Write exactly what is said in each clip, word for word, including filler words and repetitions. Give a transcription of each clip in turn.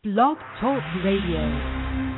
Blog Talk Radio.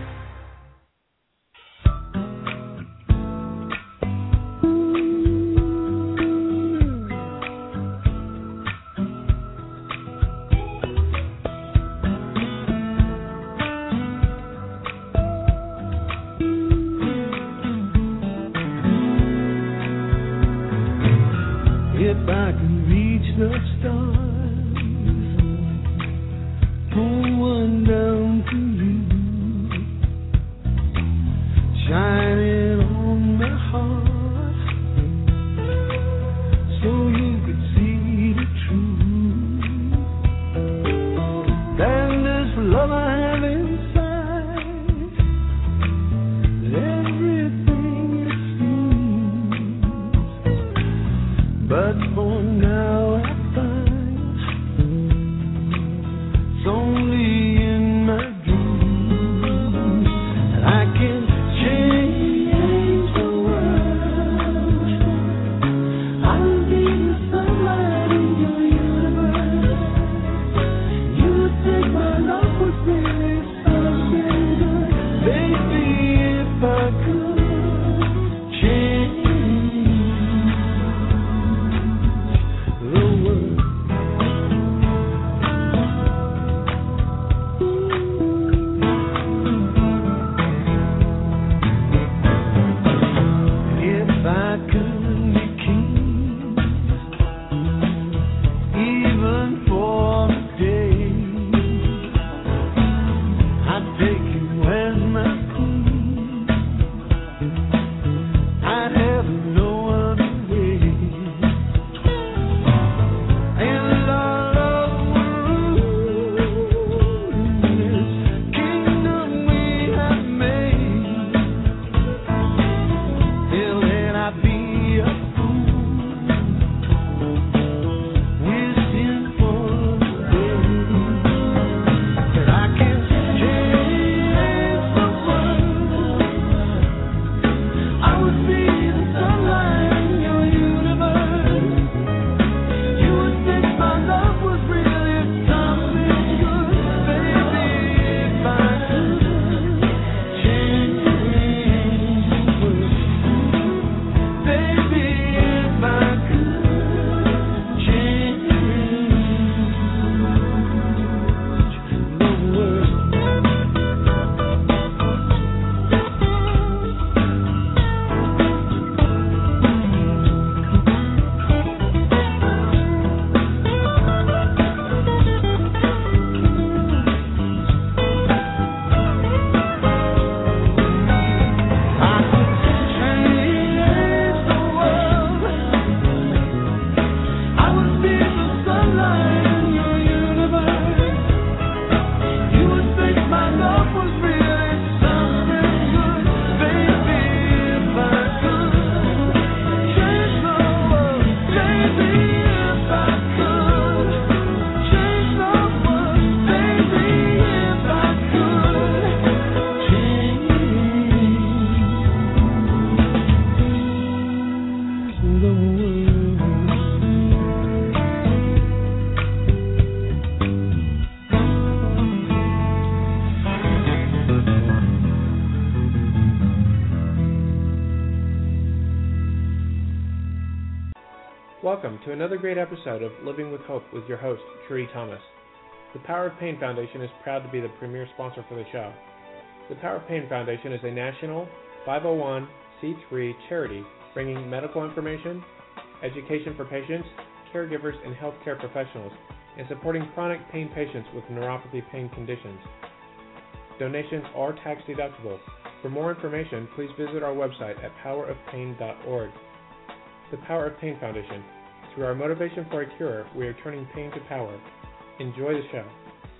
Welcome to another great episode of Living with Hope with your host, Tree Thomas. The Power of Pain Foundation is proud to be the premier sponsor for the show. The Power of Pain Foundation is a national five oh one c three charity bringing medical information, education for patients, caregivers, and healthcare professionals, and supporting chronic pain patients with neuropathy pain conditions. Donations are tax deductible. For more information, please visit our website at power of pain dot org. The Power of Pain Foundation. Through our motivation for a cure, we are turning pain to power. Enjoy the show.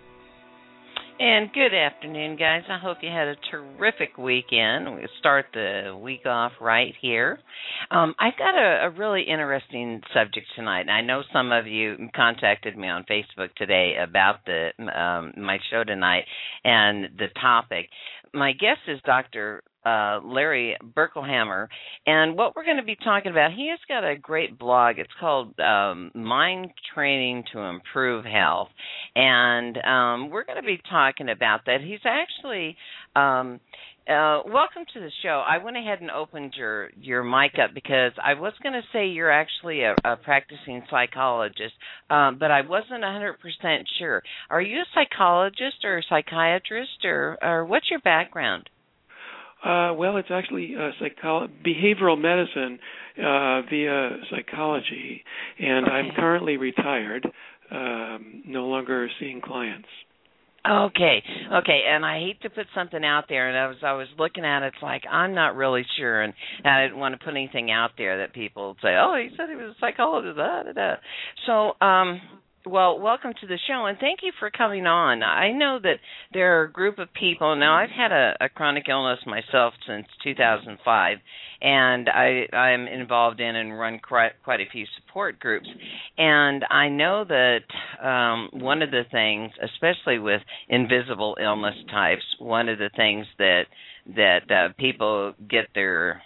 And good afternoon, guys. I hope you had a terrific weekend. We start the week off right here. Um, I've got a, a really interesting subject tonight. And I know some of you contacted me on Facebook today about the um, my show tonight and the topic. My guest is Doctor uh, Larry Berkelhammer. And what we're going to be talking about, he has got a great blog. It's called um, Mind Training to Improve Health. And um, we're going to be talking about that. He's actually... Um, Uh, welcome to the show. I went ahead and opened your, your mic up because I was going to say you're actually a, a practicing psychologist, um, but I wasn't one hundred percent sure. Are you a psychologist or a psychiatrist, or, or what's your background? Uh, well, it's actually uh, psycholo- behavioral medicine uh, via psychology, and Okay. I'm currently retired, um, no longer seeing clients. Okay, okay, and I hate to put something out there, and I was I was looking at it, it's like I'm not really sure, and, and I didn't want to put anything out there that people would say, oh, he said he was a psychologist, da, da, da. So, um, well, welcome to the show, and thank you for coming on. I know that there are a group of people, now I've had a, a chronic illness myself since two thousand five, and I, I'm involved in and run quite, quite a few support groups, and I know that um, one of the things, especially with invisible illness types, one of the things that, that uh, people get their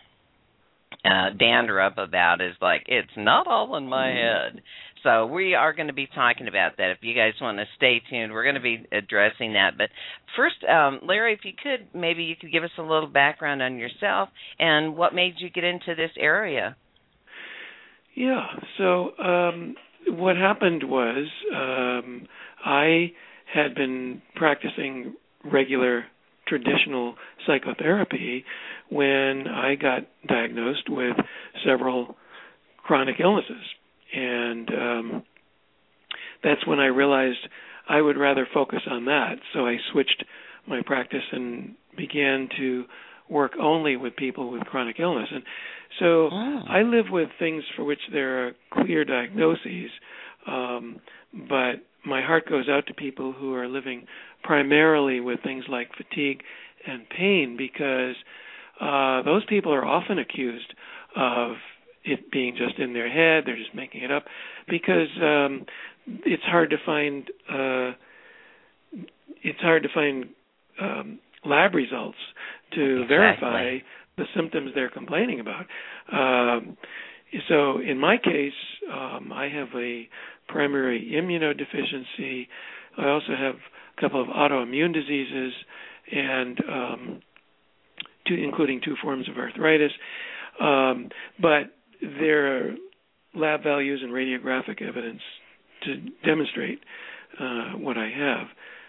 uh, dander up about is like, it's not all in my head. So we are going to be talking about that. If you guys want to stay tuned, we're going to be addressing that. But first, um, Larry, if you could, maybe you could give us a little background on yourself and what made you get into this area. Yeah, so um, what happened was um, I had been practicing regular traditional psychotherapy when I got diagnosed with several chronic illnesses. And um, that's when I realized I would rather focus on that. So I switched my practice and began to work only with people with chronic illness. And so oh. I live with things for which there are clear diagnoses, um, but my heart goes out to people who are living primarily with things like fatigue and pain, because uh, those people are often accused of it being just in their head, they're just making it up, because um, it's hard to find uh, it's hard to find um, lab results to exactly. verify the symptoms they're complaining about. Um, so in my case, um, I have a primary immunodeficiency. I also have a couple of autoimmune diseases, and um, two, including two forms of arthritis. Um, but there are lab values and radiographic evidence to demonstrate uh, what I have.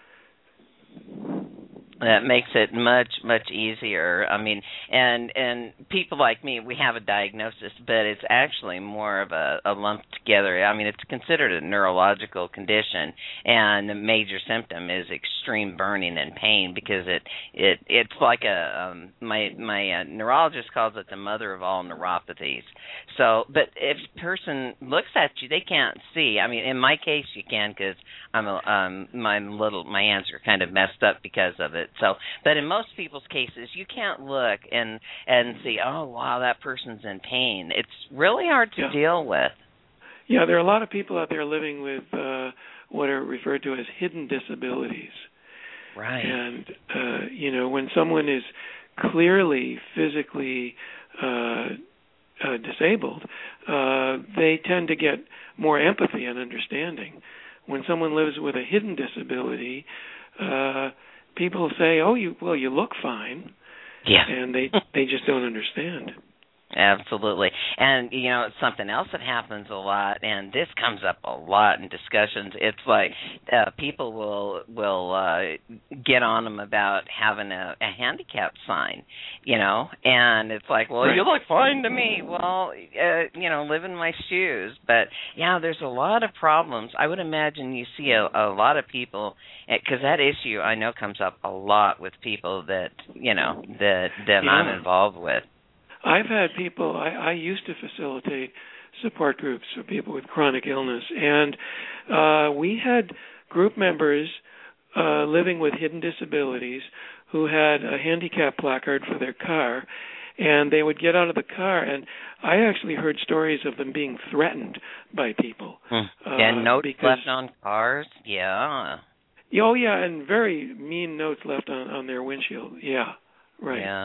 That makes it much, much easier. I mean, and and people like me, we have a diagnosis, but it's actually more of a, a lumped together. I mean, it's considered a neurological condition, and the major symptom is extreme burning and pain, because it it it's like a um, my my uh, neurologist calls it the mother of all neuropathies. So, but if a person looks at you, they can't see. I mean, in my case, you can, because I'm a, um my little my hands are kind of messed up because of it. So, but in most people's cases, you can't look and and see, oh wow, that person's in pain. It's really hard to yeah. deal with. Yeah, there are a lot of people out there living with uh, what are referred to as hidden disabilities. Right. And uh, you know, when someone is clearly physically uh, uh, disabled, uh, they tend to get more empathy and understanding. When someone lives with a hidden disability, uh, people say, "Oh, you well, you look fine," yeah, and they they just don't understand. Absolutely. And, you know, it's something else that happens a lot, and this comes up a lot in discussions. It's like uh, people will will uh, get on them about having a, a handicap sign, you know, and it's like, well, right. you look fine to me. Well, uh, you know, live in my shoes. But, yeah, there's a lot of problems. I would imagine you see a, a lot of people, because that issue I know comes up a lot with people that, you know, that, that yeah. I'm involved with. I've had people, I, I used to facilitate support groups for people with chronic illness, and uh, we had group members uh, living with hidden disabilities who had a handicap placard for their car, and they would get out of the car, and I actually heard stories of them being threatened by people. Hmm. Uh, and notes because, left on cars? Yeah. Oh, yeah, and very mean notes left on, on their windshield. Yeah, right. Yeah.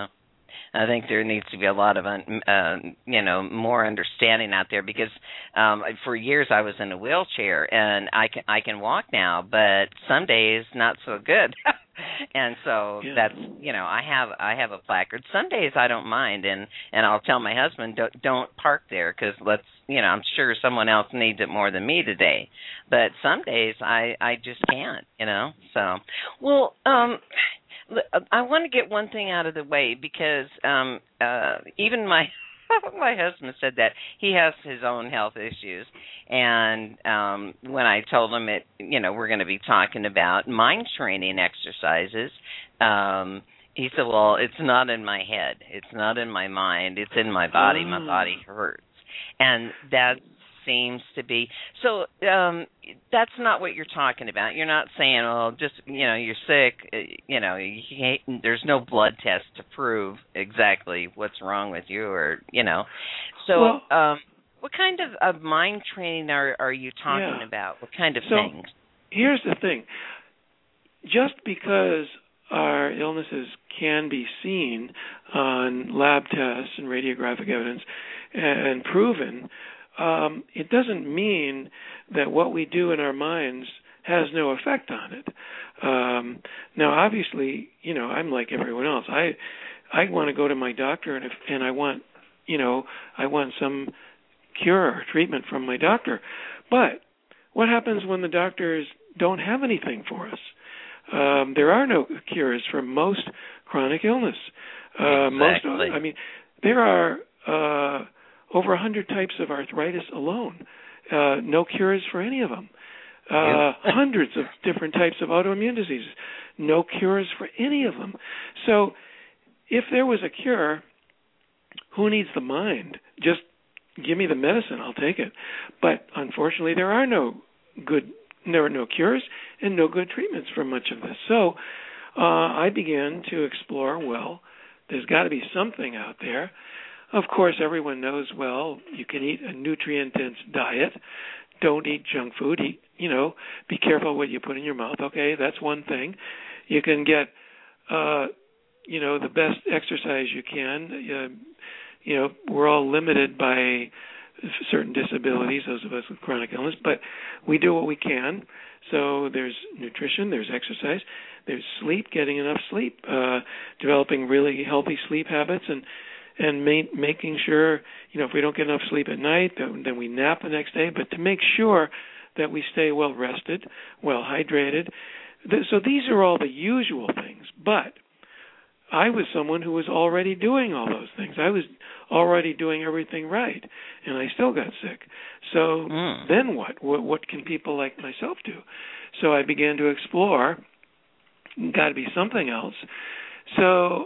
I think there needs to be a lot of, un, uh, you know, more understanding out there because um, for years I was in a wheelchair and I can I can walk now, but some days not so good. And so yeah. that's, you know, I have I have a placard. Some days I don't mind, and, and I'll tell my husband, don't, don't park there because let's, you know, I'm sure someone else needs it more than me today. But some days I, I just can't, you know. So, well, um, I want to get one thing out of the way because um, uh, even my my husband said that he has his own health issues, and um, when I told him it, you know, we're going to be talking about mind training exercises, um, he said, "Well, it's not in my head, it's not in my mind, it's in my body. My body hurts," and that seems to be so. Um, that's not what you're talking about. You're not saying, "Oh, just you know, you're sick." You know, you can't, there's no blood test to prove exactly what's wrong with you, or you know. So, well, um, what kind of, of mind training are are you talking yeah. about? What kind of so, things? Here's the thing: just because our illnesses can be seen on lab tests and radiographic evidence and proven, um, it doesn't mean that what we do in our minds has no effect on it. Um, now, obviously, you know, I'm like everyone else. I I want to go to my doctor, and if and I want, you know, I want some cure or treatment from my doctor. But what happens when the doctors don't have anything for us? Um, there are no cures for most chronic illness. Uh, exactly. Most, I mean, there are uh, over one hundred types of arthritis alone. Uh, no cures for any of them. Uh, hundreds of different types of autoimmune diseases. No cures for any of them. So if there was a cure, who needs the mind? Just give me the medicine, I'll take it. But unfortunately, there are no good, there are no cures and no good treatments for much of this. So uh, I began to explore, well, there's got to be something out there. Of course, everyone knows, well, you can eat a nutrient-dense diet. Don't eat junk food. Eat, you know, be careful what you put in your mouth. Okay, that's one thing. You can get, uh, you know, the best exercise you can. Uh, you know, we're all limited by certain disabilities, those of us with chronic illness, but we do what we can. So there's nutrition, there's exercise, there's sleep, getting enough sleep, uh, developing really healthy sleep habits, and and ma- making sure, you know, if we don't get enough sleep at night, then, then we nap the next day, but to make sure that we stay well rested, well hydrated. So these are all the usual things, but I was someone who was already doing all those things. I was already doing everything right, and I still got sick. So mm. then what? what? What can people like myself do? So I began to explore, got to be something else. So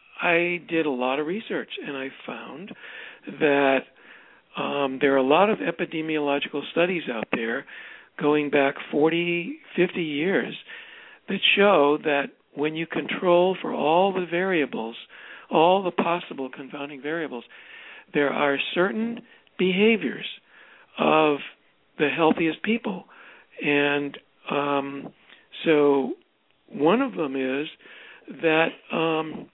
I did a lot of research, and I found that um, there are a lot of epidemiological studies out there going back forty, fifty years that show that when you control for all the variables, all the possible confounding variables, there are certain behaviors of the healthiest people. And um, so one of them is that um,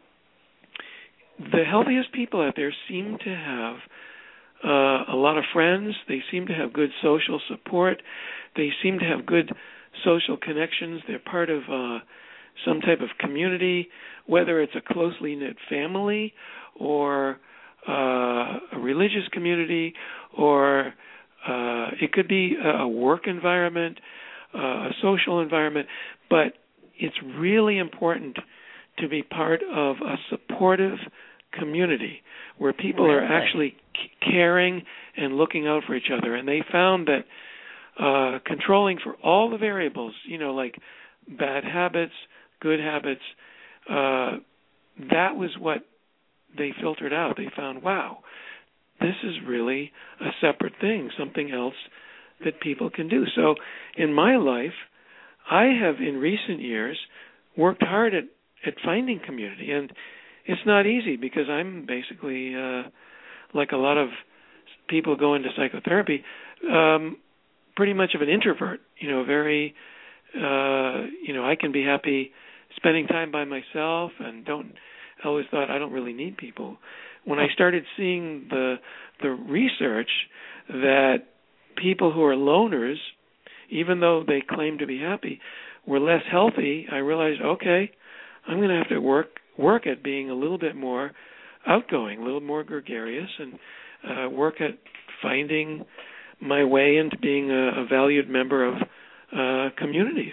the healthiest people out there seem to have uh, a lot of friends. They seem to have good social support. They seem to have good social connections. They're part of uh, some type of community, whether it's a closely knit family or uh, a religious community, or uh, it could be a work environment, uh, a social environment. But it's really important to be part of a supportive community where people really? are actually c- caring and looking out for each other. And they found that uh, controlling for all the variables, you know, like bad habits, good habits, uh, that was what they filtered out. They found, wow, this is really a separate thing, something else that people can do. So in my life, I have in recent years worked hard at, at finding community. And it's not easy because I'm basically, uh, like a lot of people go into psychotherapy, um, pretty much of an introvert, you know, very, uh, you know, I can be happy spending time by myself and don't I always thought I don't really need people. When I started seeing the the research that people who are loners, even though they claim to be happy, were less healthy, I realized, okay, I'm going to have to work work at being a little bit more outgoing, a little more gregarious, and uh, work at finding my way into being a, a valued member of uh, communities.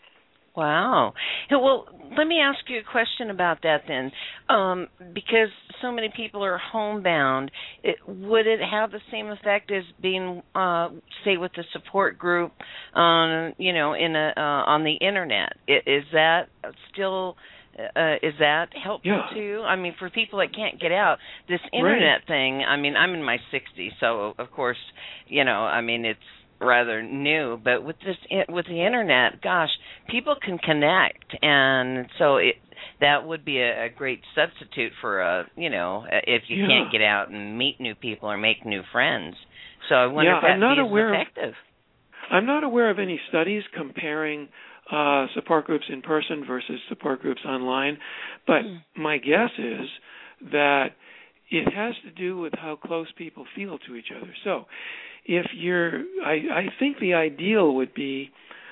Wow. Well, let me ask you a question about that then. Um, because so many people are homebound, it, would it have the same effect as being, uh, say, with a support group, um, you know, in a uh, on the internet? Is that still uh, is that helpful yeah. too? I mean, for people that can't get out, this internet right. thing. I mean, I'm in my sixties, so of course, you know, I mean, it's rather new, but with this with the internet, gosh, people can connect, and so it that would be a, a great substitute for a you know if you yeah. can't get out and meet new people or make new friends. So I wonder yeah, if that'd I'm not be as aware effective. Of, I'm not aware of any studies comparing uh, support groups in person versus support groups online, but mm. my guess is that it has to do with how close people feel to each other. So if you're, I, I think the ideal would be,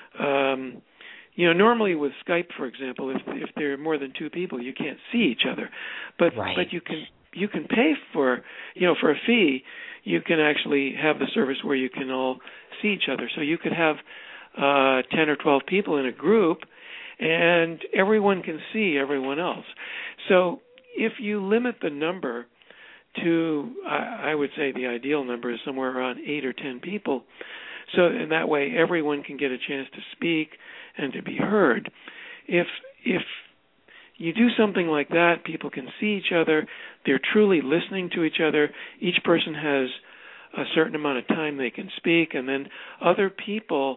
um, you know, normally with Skype, for example, if if there are more than two people, you can't see each other, but right. but you can you can pay for, you know, for a fee, you can actually have the service where you can all see each other. So you could have uh, ten or twelve people in a group, and everyone can see everyone else. So if you limit the number to, I, I would say the ideal number is somewhere around eight or ten people. So in that way, everyone can get a chance to speak and to be heard. If if you do something like that, people can see each other. They're truly listening to each other. Each person has a certain amount of time they can speak, and then other people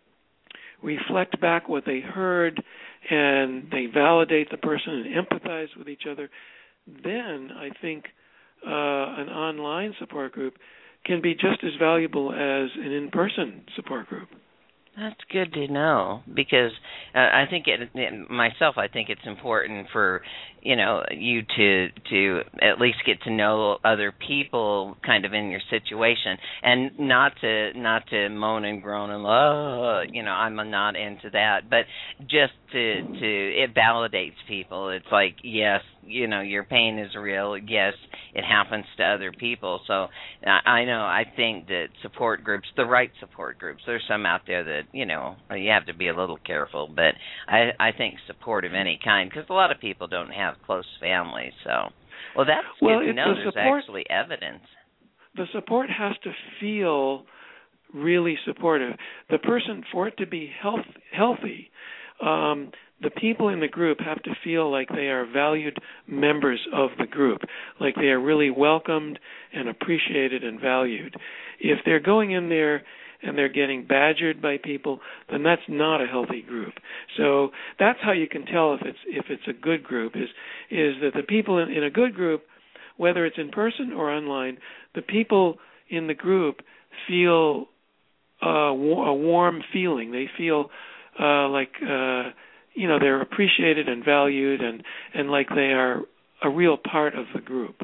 reflect back what they heard, and they validate the person and empathize with each other. Then I think Uh, an online support group can be just as valuable as an in-person support group. That's good to know, because uh, I think it, it myself. I think it's important for you know you to to at least get to know other people, kind of in your situation, and not to not to moan and groan and oh, you know I'm not into that, but just to to it validates people. It's like, yes, you know your pain is real. Yes, it happens to other people. So I, I know I think that support groups, the right support groups, there's some out there that you know you have to be a little careful, but I, I think support of any kind, because a lot of people don't have close families. So, well, that's well, good to know. The There's support, actually evidence. The support has to feel really supportive. The person, for it to be health, healthy, um, the people in the group have to feel like they are valued members of the group, like they are really welcomed and appreciated and valued. If they're going in there and they're getting badgered by people, then that's not a healthy group. So that's how you can tell if it's if it's a good group, is is that the people in, in a good group, whether it's in person or online, the people in the group feel uh, a warm feeling. They feel uh, like uh, you know they're appreciated and valued, and, and like they are a real part of the group.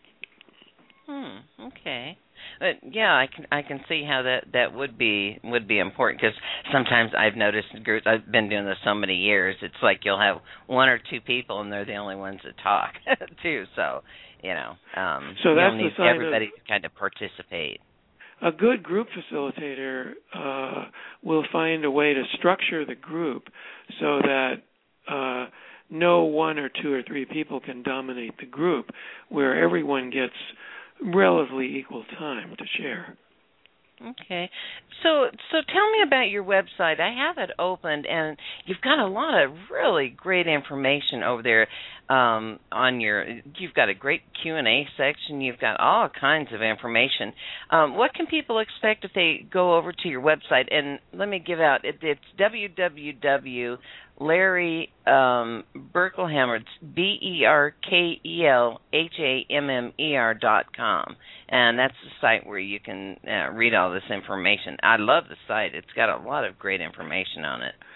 Hmm. Okay. But yeah, I can I can see how that, that would be would be important, because sometimes I've noticed in groups, I've been doing this so many years, it's like you'll have one or two people and they're the only ones that talk too. So you know, um, so that's you'll need the sign everybody of, to kind of participate. A good group facilitator uh, will find a way to structure the group so that uh, no one or two or three people can dominate the group, where everyone gets relatively equal time to share. Okay. So so tell me about your website. I have it opened, and you've got a lot of really great information over there um, on your – you've got a great Q and A section. You've got all kinds of information. Um, what can people expect if they go over to your website? And let me give out it, – it's w w w dot Larry um, Berkelhammer, it's B E R K E L H A M M E R dot com. And that's the site where you can uh, read all this information. I love the site. It's got a lot of great information on it.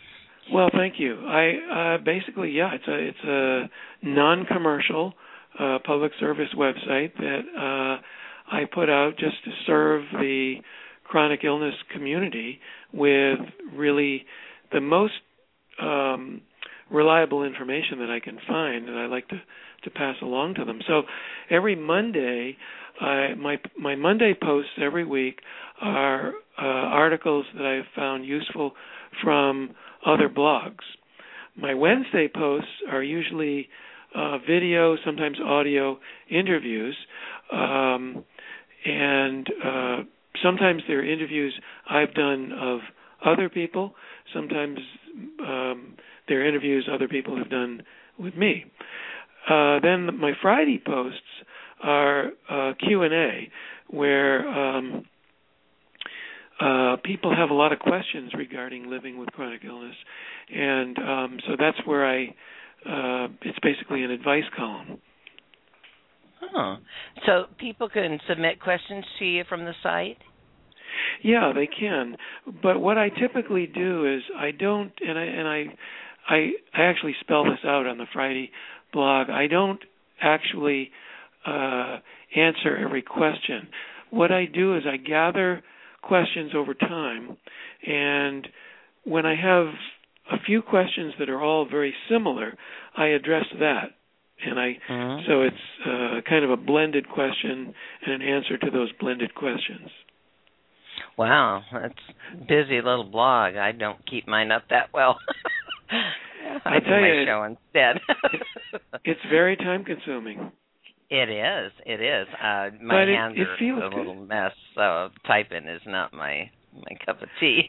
Well, thank you. I uh, basically, yeah, it's a it's a non-commercial uh, public service website that uh, I put out just to serve the chronic illness community with really the most um, reliable information that I can find, that I like to, to pass along to them. So every Monday, I, my my Monday posts every week are uh, articles that I've found useful from other blogs. My Wednesday posts are usually uh, video, sometimes audio interviews, um, and uh, sometimes they're interviews I've done of other people. Sometimes um, they're interviews other people have done with me. Uh, then my Friday posts are uh, Q and A, where um, uh, people have a lot of questions regarding living with chronic illness, and um, so that's where I. Uh, it's basically an advice column. Oh, so people can submit questions to you from the site? Yeah, they can. But what I typically do is I don't, and I and I, I, I actually spell this out on the Friday blog. I don't actually uh, answer every question. What I do is I gather questions over time, and when I have a few questions that are all very similar, I address that. And I, uh-huh. so it's uh, kind of a blended question and an answer to those blended questions. Wow, that's a busy little blog. I don't keep mine up that well. I, I do tell my you, show instead. It's very time consuming. It is. It is. Uh, my but hands it, it are feels a good. little mess, so typing is not my my cup of tea.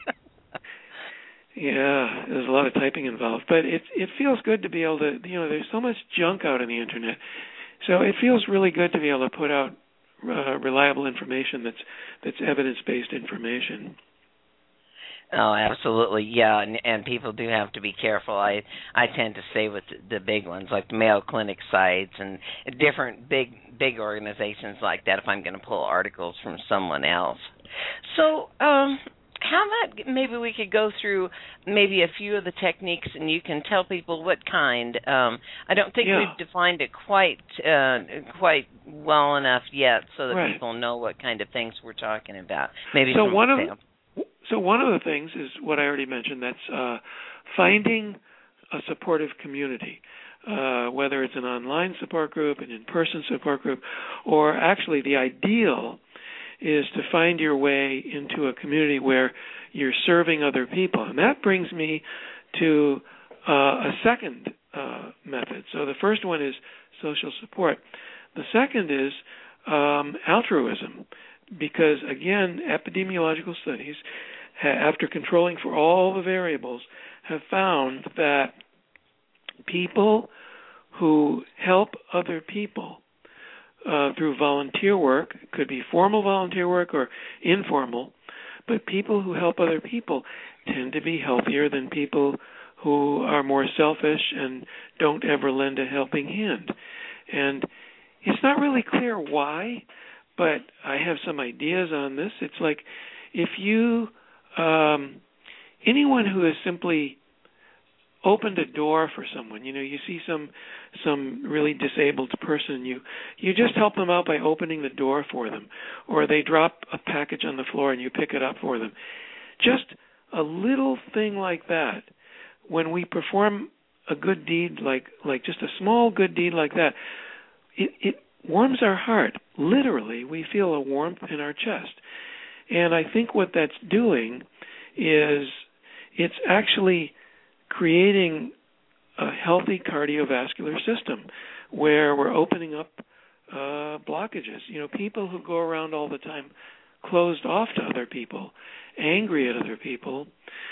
Yeah, there's a lot of typing involved, but it it feels good to be able to, you know, there's so much junk out on the internet, so it feels really good to be able to put out uh, reliable information that's that's evidence-based information. Oh, absolutely, yeah, and, and people do have to be careful. I I tend to stay with the, the big ones, like the Mayo Clinic sites and different big big organizations like that. If I'm going to pull articles from someone else, so um, how about maybe we could go through maybe a few of the techniques, and you can tell people what kind. Um, I don't think yeah. we've defined it quite uh, quite well enough yet, so that right. people know what kind of things we're talking about. Maybe so from one of example. So one of the things is what I already mentioned, that's uh, finding a supportive community, uh, whether it's an online support group, an in-person support group, or actually the ideal is to find your way into a community where you're serving other people. And that brings me to uh, a second uh, method. So the first one is social support. The second is um, altruism, because, again, epidemiological studies, after controlling for all the variables, have found that people who help other people uh, through volunteer work, could be formal volunteer work or informal, but people who help other people tend to be healthier than people who are more selfish and don't ever lend a helping hand. And it's not really clear why, but I have some ideas on this. It's like if you Um, anyone who has simply opened a door for someone, you know, you see some some really disabled person, you you just help them out by opening the door for them, or they drop a package on the floor and you pick it up for them. Just a little thing like that. When we perform a good deed, like like just a small good deed like that, it, it warms our heart. Literally, we feel a warmth in our chest. And I think what that's doing is it's actually creating a healthy cardiovascular system where we're opening up uh, blockages. You know, people who go around all the time closed off to other people, angry at other people,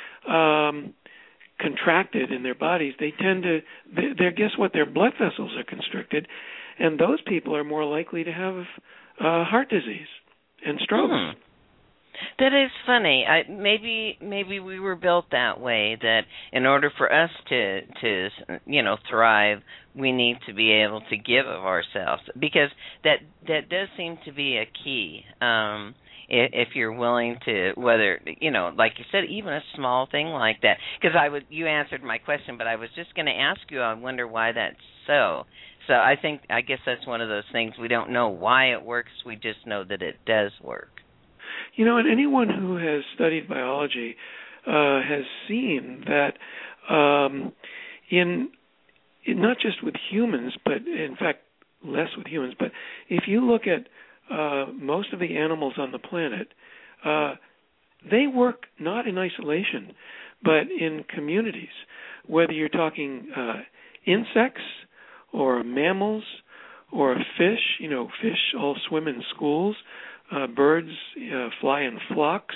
um, contracted in their bodies, they tend to, they, they guess what, their blood vessels are constricted, and those people are more likely to have uh, heart disease and strokes. Hmm. That is funny. I, maybe maybe we were built that way, that in order for us to to you know thrive, we need to be able to give of ourselves, because that that does seem to be a key. Um, if, if you're willing to, whether, you know, like you said, even a small thing like that. Because I would, you answered my question, but I was just going to ask you, I wonder why that's so. So I think, I guess that's one of those things, we don't know why it works, we just know that it does work. You know, and anyone who has studied biology uh, has seen that um, in, in not just with humans, but in fact less with humans, but if you look at uh, most of the animals on the planet, uh, they work not in isolation, but in communities. Whether you're talking uh, insects or mammals or fish, you know, fish all swim in schools, uh, birds uh, fly in flocks,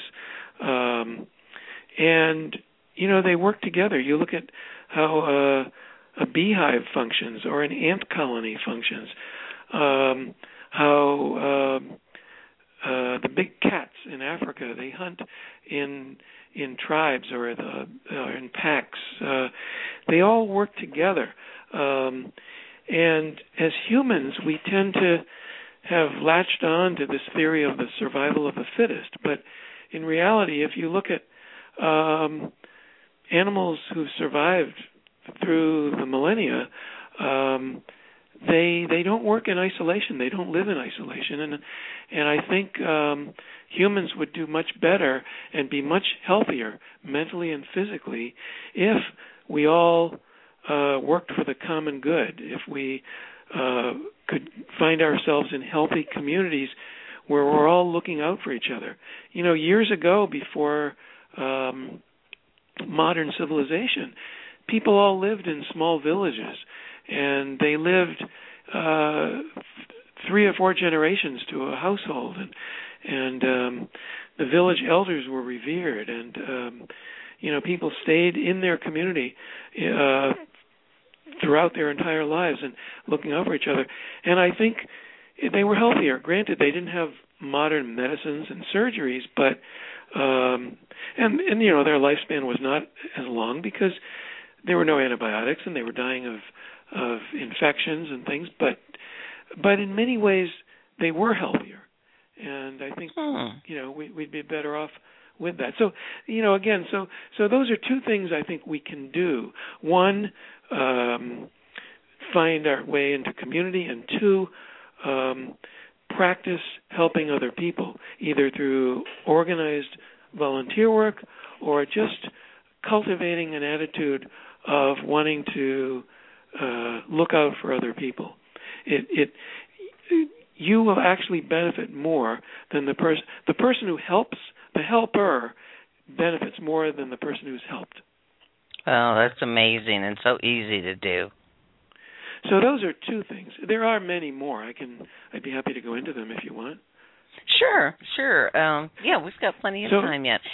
um, and, you know, they work together. You look at how uh, a beehive functions or an ant colony functions, um, how um, uh, the big cats in Africa, they hunt in in tribes or, the, or in packs. Uh, they all work together. Um, and as humans, we tend to have latched on to this theory of the survival of the fittest. But in reality, if you look at um, animals who've survived through the millennia, um, they they don't work in isolation. They don't live in isolation. And and I think um, humans would do much better and be much healthier mentally and physically if we all uh, worked for the common good, if we uh, could find ourselves in healthy communities where we're all looking out for each other. You know, years ago, before um, modern civilization, people all lived in small villages, and they lived uh, three or four generations to a household, and, and um, the village elders were revered, and um, you know, people stayed in their community uh, throughout their entire lives and looking out for each other. And I think they were healthier. Granted, they didn't have modern medicines and surgeries, but um, and and you know, their lifespan was not as long because there were no antibiotics and they were dying of of infections and things. But but in many ways, they were healthier. And I think hmm. you know we, we'd be better off with that. So, you know, again, so so those are two things I think we can do. One, um, find our way into community, and two, um, practice helping other people, either through organized volunteer work or just cultivating an attitude of wanting to uh, look out for other people. It, it, you will actually benefit more than the person. The person who helps, the helper, benefits more than the person who's helped. Oh, that's amazing and so easy to do. So those are two things. There are many more. I can. I'd be happy to go into them if you want. Sure, sure. Um, yeah, we've got plenty of so, time yet.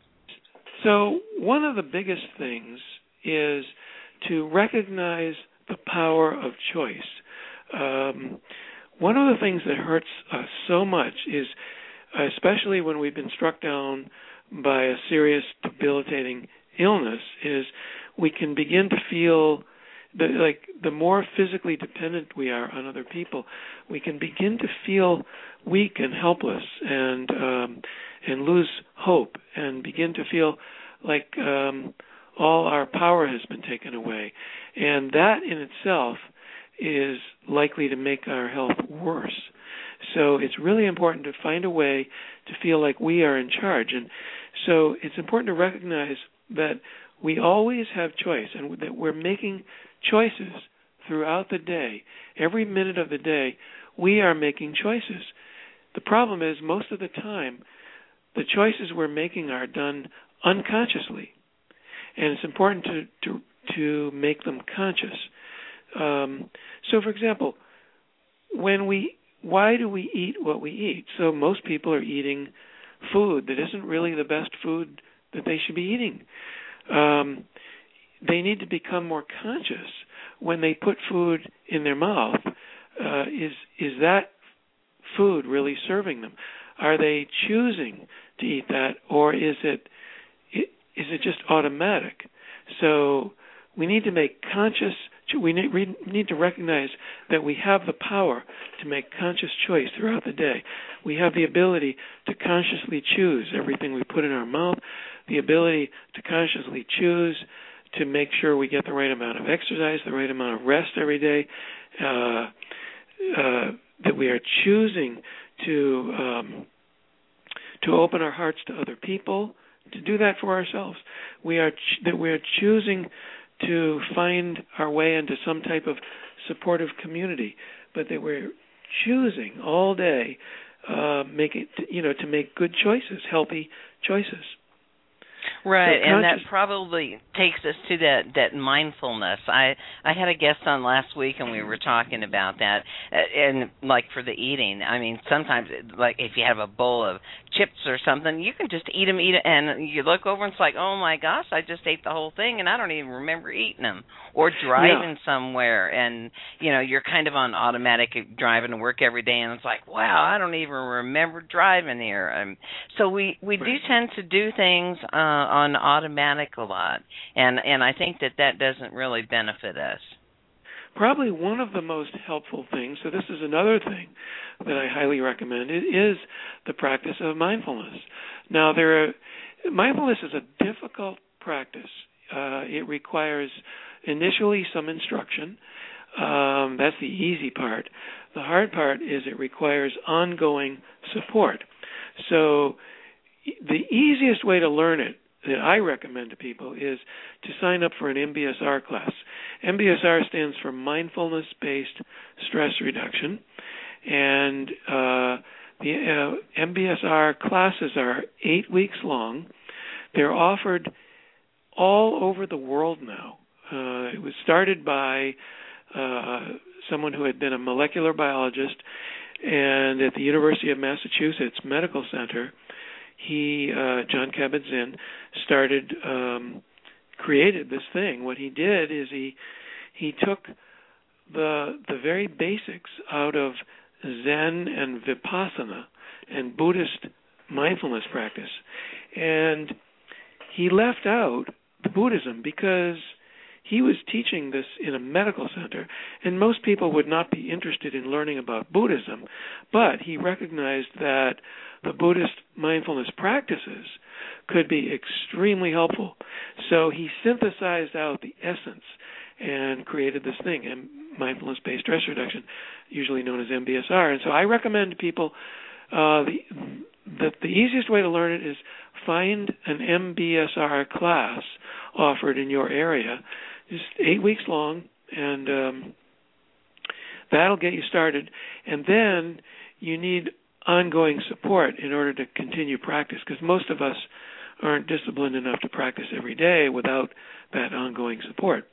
So one of the biggest things is to recognize the power of choice. Um, one of the things that hurts us so much is, especially when we've been struck down by a serious, debilitating illness, is we can begin to feel the, like the more physically dependent we are on other people, we can begin to feel weak and helpless, and um, and lose hope, and begin to feel like um, all our power has been taken away, and that in itself is likely to make our health worse. So it's really important to find a way to feel like we are in charge, and so it's important to recognize that we always have choice, and that we're making choices throughout the day. Every minute of the day, we are making choices. The problem is, most of the time, the choices we're making are done unconsciously, and it's important to to, to make them conscious. Um, so, for example, when we, why do we eat what we eat? So most people are eating food that isn't really the best food that they should be eating. Um, they need to become more conscious when they put food in their mouth. Uh, is is that food really serving them? Are they choosing to eat that, or is it is it just automatic? So we need to make conscious we need to recognize that we have the power to make conscious choice throughout the day. We have the ability to consciously choose everything we put in our mouth, the ability to consciously choose to make sure we get the right amount of exercise, the right amount of rest every day, uh, uh, that we are choosing to um, to open our hearts to other people, to do that for ourselves. We are ch- that we are choosing to find our way into some type of supportive community, but that we're choosing all day, uh, make it, you know, to make good choices, healthy choices. Right, So and that probably takes us to that, that mindfulness. I, I had a guest on last week, and we were talking about that, and like for the eating, I mean, sometimes, like if you have a bowl of chips or something, you can just eat them, eat it, and you look over and it's like, oh my gosh, I just ate the whole thing, and I don't even remember eating them. Or driving yeah. somewhere, and, you know, you're kind of on automatic driving to work every day, and it's like, wow, I don't even remember driving here. Um, so we, we do tend to do things uh, on automatic a lot, and, and I think that that doesn't really benefit us. Probably one of the most helpful things, so this is another thing that I highly recommend, it is the practice of mindfulness. Now, there are, mindfulness is a difficult practice. Uh, it requires initially some instruction. Um, that's the easy part. The hard part is it requires ongoing support. So the easiest way to learn it that I recommend to people is to sign up for an M B S R class. M B S R stands for Mindfulness-Based Stress Reduction, and uh, the uh, M B S R classes are eight weeks long. They're offered all over the world now. Uh, it was started by uh, someone who had been a molecular biologist, and at the University of Massachusetts Medical Center, he, uh, John Kabat-Zinn, started, um, created this thing. What he did is he he took the the very basics out of Zen and Vipassana and Buddhist mindfulness practice, and he left out the Buddhism because he was teaching this in a medical center, and most people would not be interested in learning about Buddhism, but he recognized that the Buddhist mindfulness practices could be extremely helpful. So he synthesized out the essence and created this thing, mindfulness-based stress reduction, usually known as M B S R. And so I recommend to people uh, the, that the easiest way to learn it is find an M B S R class offered in your area. Just eight weeks long, and um, that'll get you started. And then you need ongoing support in order to continue practice, because most of us aren't disciplined enough to practice every day without that ongoing support.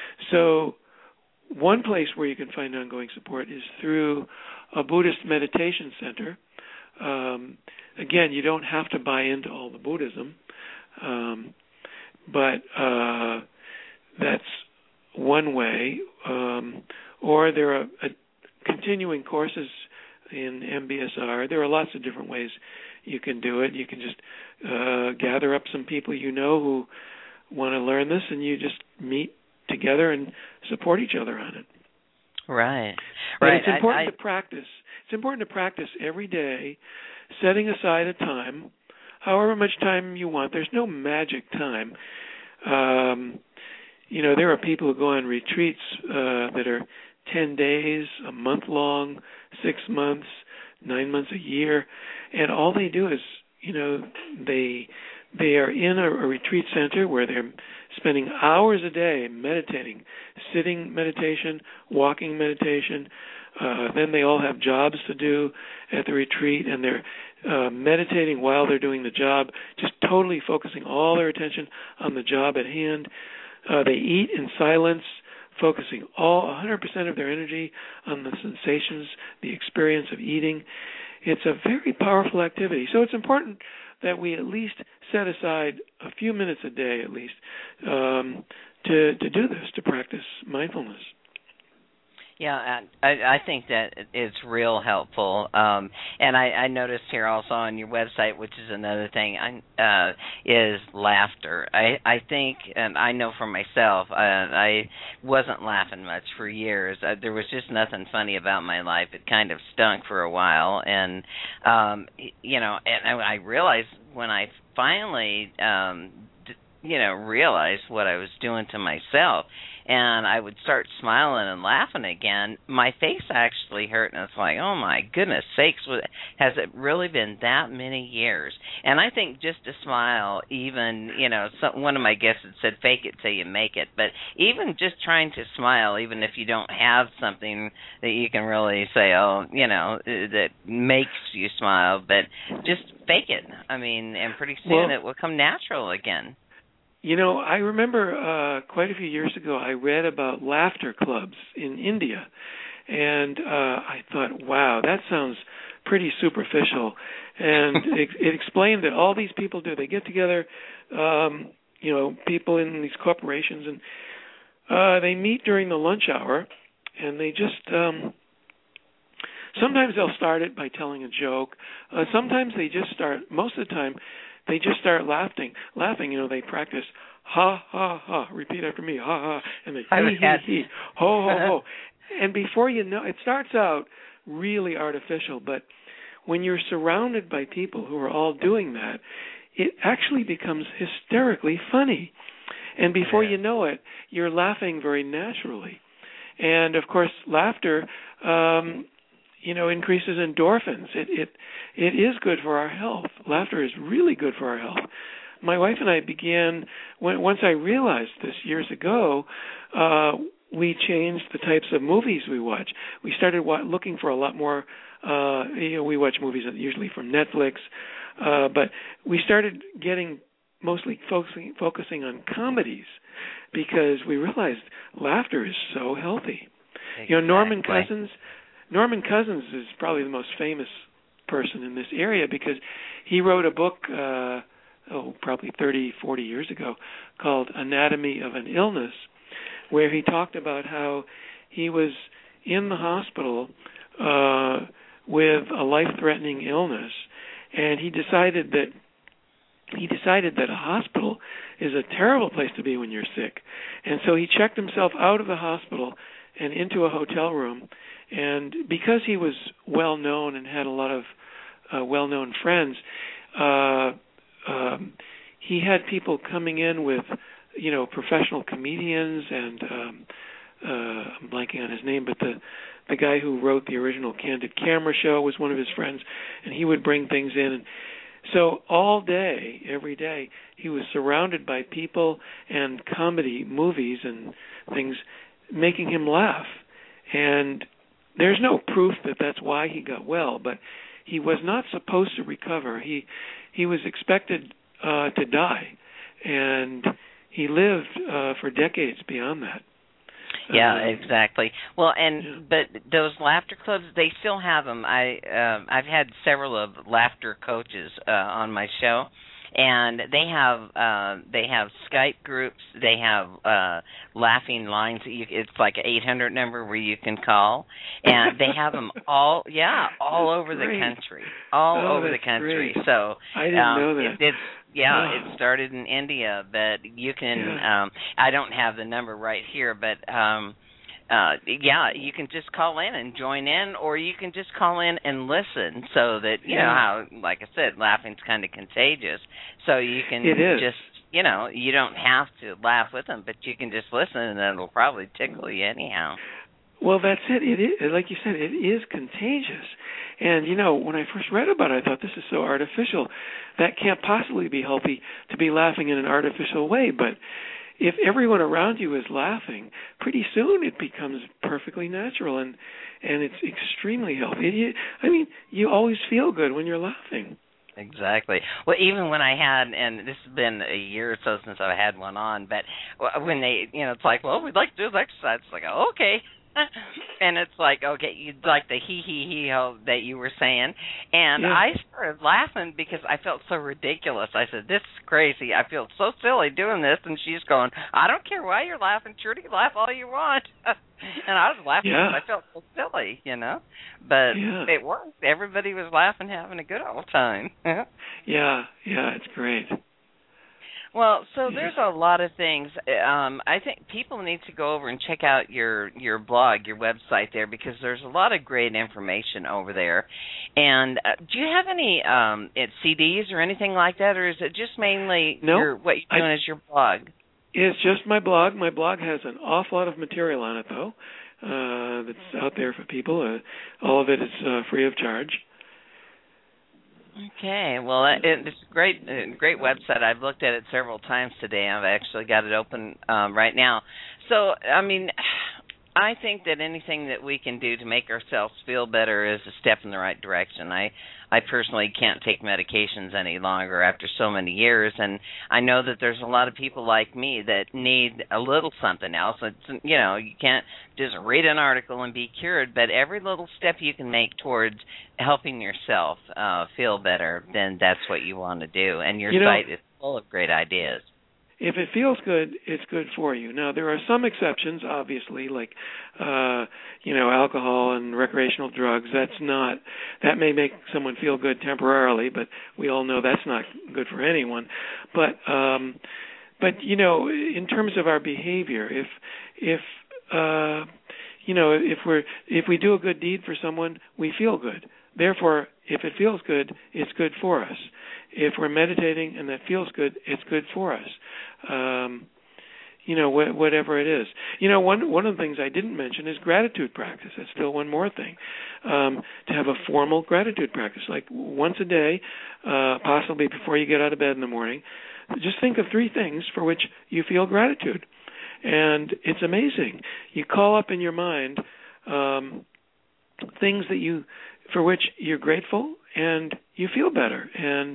So one place where you can find ongoing support is through a Buddhist meditation center. Um, again, you don't have to buy into all the Buddhism, um, but uh, that's one way. Um, or there are uh, continuing courses in M B S R. There are lots of different ways you can do it. You can just uh, gather up some people you know who want to learn this, and you just meet together and support each other on it. Right. But right. it's important I, I... to practice. It's important to practice every day, setting aside a time, however much time you want. There's no magic time. Um, you know, there are people who go on retreats uh, that are ten days, a month long, six months, nine months, a year, and all they do is, you know, they they are in a, a retreat center where they're spending hours a day meditating, sitting meditation, walking meditation. Uh, then they all have jobs to do at the retreat, and they're uh, meditating while they're doing the job, just totally focusing all their attention on the job at hand. Uh, they eat in silence, focusing all one hundred percent of their energy on the sensations, the experience of eating. It's a very powerful activity. So it's important that we at least set aside a few minutes a day, at least, um, to to do this, to practice mindfulness. Yeah, I, I think that it's real helpful. Um, and I, I noticed here also on your website, which is another thing, uh, is laughter. I, I think, and I know for myself, uh, I wasn't laughing much for years. Uh, there was just nothing funny about my life. It kind of stunk for a while. And, um, you know, and I, I realized when I finally, um, d- you know, realized what I was doing to myself, and I would start smiling and laughing again, my face actually hurt, and it's like, oh my goodness sakes, has it really been that many years? And I think just a smile, even, you know, some, one of my guests had said, fake it till you make it, but even just trying to smile, even if you don't have something that you can really say, oh, you know, that makes you smile, but just fake it. I mean, and pretty soon well, it will come natural again. You know, I remember uh, quite a few years ago I read about laughter clubs in India, and uh, I thought, wow, that sounds pretty superficial. And it, it explained that all these people do, they get together, um, you know, people in these corporations, and uh, they meet during the lunch hour, and they just, um, sometimes they'll start it by telling a joke. Uh, sometimes they just start, most of the time, they just start laughing. Laughing, you know, they practice ha, ha, ha. Repeat after me, ha, ha. And they hee, hee, hee, ho, ho, ho. And before you know, it starts out really artificial, but when you're surrounded by people who are all doing that, it actually becomes hysterically funny. And before you know it, you're laughing very naturally. And, of course, laughter, um, you know, increases endorphins. It it it is good for our health. Laughter is really good for our health. My wife and I began, when, once I realized this years ago, uh, we changed the types of movies we watch. We started wa- looking for a lot more, uh, you know, we watch movies usually from Netflix, uh, but we started getting mostly focusing, focusing on comedies because we realized laughter is so healthy. Exactly. You know, Norman Cousins... Norman Cousins is probably the most famous person in this area because he wrote a book, uh, oh, probably thirty, forty years ago called Anatomy of an Illness, where he talked about how he was in the hospital uh, with a life-threatening illness, and he decided that he decided that a hospital is a terrible place to be when you're sick. And so he checked himself out of the hospital and into a hotel room. And because he was well-known and had a lot of uh, well-known friends, uh, um, he had people coming in with, you know, professional comedians and um, uh, I'm blanking on his name, but the the guy who wrote the original Candid Camera Show was one of his friends, and he would bring things in. And so all day, every day, he was surrounded by people and comedy movies and things making him laugh. And there's no proof that that's why he got well, but he was not supposed to recover. He he was expected uh, to die, and he lived uh, for decades beyond that. Yeah, um, exactly. Well, and yeah. but those laughter clubs, they still have them. I uh, I've had several of laughter coaches uh, on my show, and they have uh, they have Skype groups. They have uh, laughing lines. That you, it's like an eight hundred number where you can call, and they have them all. Yeah, all that's over great. the country, all oh, over the country. Great. So I didn't um, know that. It, it's Yeah, wow. It started in India, but you can, yeah. um, I don't have the number right here, but, um, uh, yeah, you can just call in and join in, or you can just call in and listen so that, you yeah. know, how, like I said, laughing's kind of contagious. So you can it is. just, you know, you don't have to laugh with them, but you can just listen and it'll probably tickle you anyhow. Well, that's it. It is, like you said, it is contagious. And, you know, when I first read about it, I thought, this is so artificial. That can't possibly be healthy to be laughing in an artificial way. But if everyone around you is laughing, pretty soon it becomes perfectly natural, and, and it's extremely healthy. It, I mean, you always feel good when you're laughing. Exactly. Well, even when I had, and this has been a year or so since I had one on, but when they, you know, it's like, well, we'd like to do this exercise. It's like, oh, okay. And it's like, okay, you like the hee hee hee ho that you were saying, and Yeah. I started laughing because I felt so ridiculous. I said, "This is crazy. I feel so silly doing this," and she's going, "I don't care why you're laughing, Trudy. Laugh all you want." And I was laughing Yeah. because I felt so silly, you know. But Yeah. it worked. Everybody was laughing, having a good old time. Yeah, yeah, it's great. Well, so Yeah. there's a lot of things. Um, I think people need to go over and check out your, your blog, your website there, because there's a lot of great information over there. And uh, do you have any um, it, C Ds or anything like that, or is it just mainly No, your, what you're doing I, is your blog? It's just my blog. My blog has an awful lot of material on it, though, uh, that's out there for people. Uh, all of it is uh, free of charge. Okay, well, it, it's a great, uh, great website. I've looked at it several times today. I've actually got it open um, right now. So, I mean, I think that anything that we can do to make ourselves feel better is a step in the right direction. I, I personally can't take medications any longer after so many years, and I know that there's a lot of people like me that need a little something else. It's, you know, you can't just read an article and be cured, but every little step you can make towards helping yourself uh, feel better, then that's what you want to do. And your you know, site is full of great ideas. If it feels good, it's good for you. Now, there are some exceptions, obviously, like, uh, you know, alcohol and recreational drugs. That's not, that may make someone feel good temporarily, but we all know that's not good for anyone. But, um, but you know, in terms of our behavior, if, if, uh, you know, if we're, if we do a good deed for someone, we feel good. Therefore, if it feels good, it's good for us. If we're meditating and that feels good, it's good for us. Um, you know, wh- whatever it is. You know, one one of the things I didn't mention is gratitude practice. That's still one more thing. Um, to have a formal gratitude practice, like once a day, uh, possibly before you get out of bed in the morning, just think of three things for which you feel gratitude. And it's amazing. You call up in your mind um, things that you, for which you're grateful, and you feel better. And,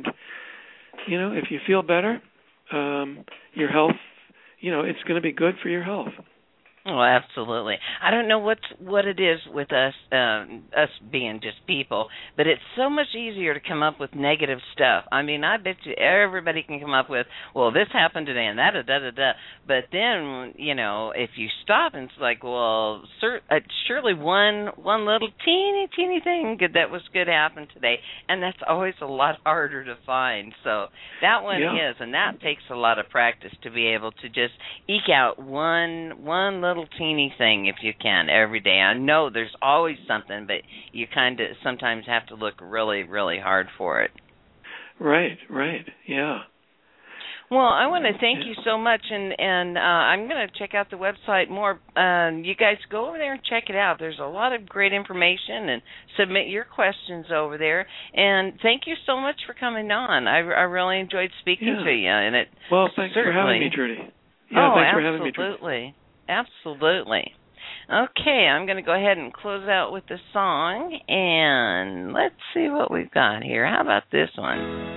you know, if you feel better, um, your health, you know, it's going to be good for your health. Oh, absolutely. I don't know what's what it is with us, um, us being just people, but it's so much easier to come up with negative stuff. I mean, I bet you everybody can come up with, well, this happened today and that, da da da da. But then, you know, if you stop and it's like, well, sur- uh, surely one one little teeny teeny thing good that was good happened today, and that's always a lot harder to find. So that one Yeah. is, and that takes a lot of practice to be able to just eke out one one little teeny thing if you can every day. I know there's always something, but you kind of sometimes have to look really, really hard for it. Right, right, yeah. Well, I want to thank you so much, and and uh, I'm going to check out the website more. Um, you guys go over there and check it out. There's a lot of great information, and submit your questions over there. And thank you so much for coming on. I, I really enjoyed speaking Yeah. to you, and it Well, thanks certainly, for having me, Trudy. Yeah, oh, thanks for having me, Trudy. absolutely. Absolutely. Okay, I'm going to go ahead and close out with the song, and let's see what we've got here. How about this one?